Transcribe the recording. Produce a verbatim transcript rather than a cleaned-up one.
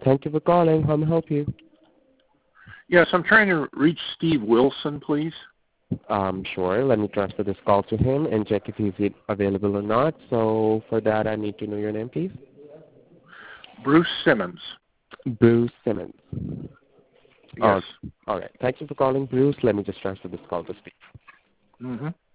Thank you for calling. How may I help you? Yes, I'm trying to reach Steve Wilson, please. Um, sure. Let me transfer this call to him and check if he's available or not. So for that, I need to know your name, please. Bruce Simmons. Bruce Simmons. Yes. Uh, all right. Thank you for calling, Bruce. Let me just transfer this call to Steve. Mm-hmm.